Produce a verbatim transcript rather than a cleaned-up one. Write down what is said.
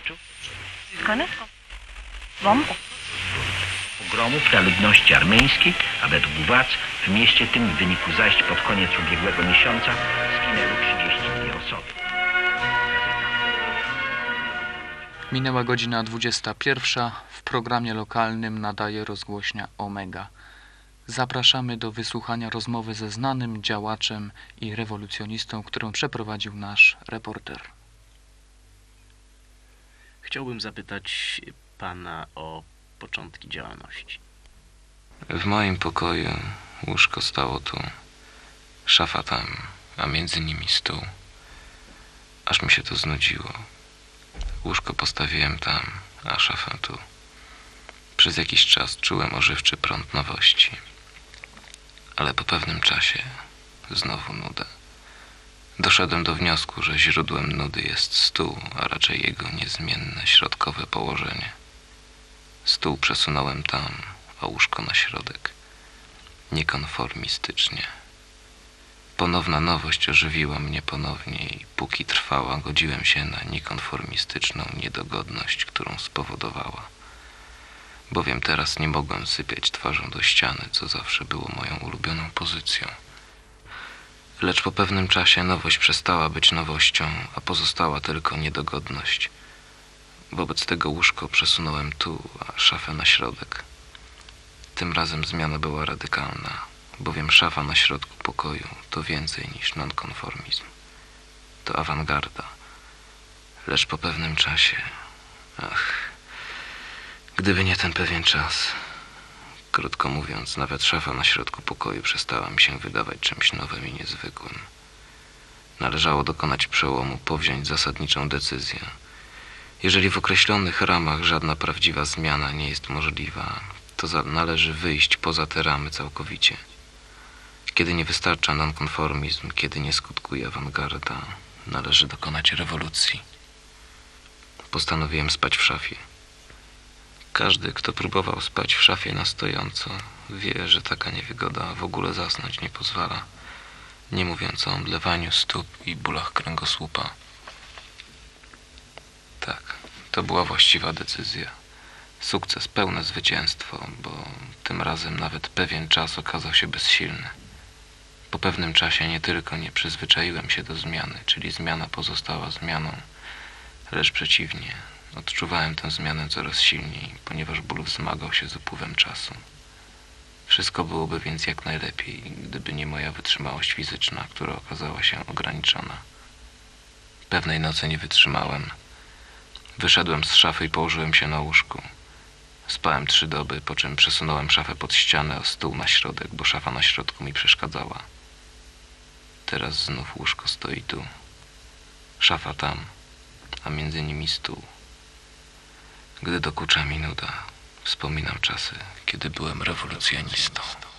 Pogromów na ludności armeńskiej, a według władz w mieście tym w wyniku zajść pod koniec ubiegłego miesiąca zginęły trzydzieści dwie osoby. Minęła godzina dwudziesta pierwsza. W programie lokalnym nadaje rozgłośnia Omega. Zapraszamy do wysłuchania rozmowy ze znanym działaczem i rewolucjonistą, którą przeprowadził nasz reporter. Chciałbym zapytać pana o początki działalności. W moim pokoju łóżko stało tu, szafa tam, a między nimi stół. Aż mi się to znudziło. Łóżko postawiłem tam, a szafę tu. Przez jakiś czas czułem ożywczy prąd nowości. Ale po pewnym czasie znowu nuda. Doszedłem do wniosku, że źródłem nudy jest stół, a raczej jego niezmienne środkowe położenie. Stół przesunąłem tam, a łóżko na środek. Niekonformistycznie. Ponowna nowość ożywiła mnie ponownie i póki trwała, godziłem się na niekonformistyczną niedogodność, którą spowodowała. Bowiem teraz nie mogłem sypiać twarzą do ściany, co zawsze było moją ulubioną pozycją. Lecz po pewnym czasie nowość przestała być nowością, a pozostała tylko niedogodność. Wobec tego łóżko przesunąłem tu, a szafę na środek. Tym razem zmiana była radykalna, bowiem szafa na środku pokoju to więcej niż nonkonformizm. To awangarda. Lecz po pewnym czasie... Ach, gdyby nie ten pewien czas... Krótko mówiąc, nawet szafa na środku pokoju przestała mi się wydawać czymś nowym i niezwykłym. Należało dokonać przełomu, powziąć zasadniczą decyzję. Jeżeli w określonych ramach żadna prawdziwa zmiana nie jest możliwa, to za- należy wyjść poza te ramy całkowicie. Kiedy nie wystarcza nonkonformizm, kiedy nie skutkuje awangarda, należy dokonać rewolucji. Postanowiłem spać w szafie. Każdy, kto próbował spać w szafie na stojąco, wie, że taka niewygoda w ogóle zasnąć nie pozwala, nie mówiąc o omdlewaniu stóp i bólach kręgosłupa. Tak, to była właściwa decyzja. Sukces, pełne zwycięstwo, bo tym razem nawet pewien czas okazał się bezsilny. Po pewnym czasie nie tylko nie przyzwyczaiłem się do zmiany, czyli zmiana pozostała zmianą, lecz przeciwnie, odczuwałem tę zmianę coraz silniej, ponieważ ból wzmagał się z upływem czasu. Wszystko byłoby więc jak najlepiej, gdyby nie moja wytrzymałość fizyczna, która okazała się ograniczona. Pewnej nocy nie wytrzymałem. Wyszedłem z szafy i położyłem się na łóżku. Spałem trzy doby, po czym przesunąłem szafę pod ścianę, a stół na środek, bo szafa na środku mi przeszkadzała. Teraz znów łóżko stoi tu. Szafa tam, a między nimi stół. Gdy dokucza mi nuda, wspominam czasy, kiedy byłem rewolucjonistą.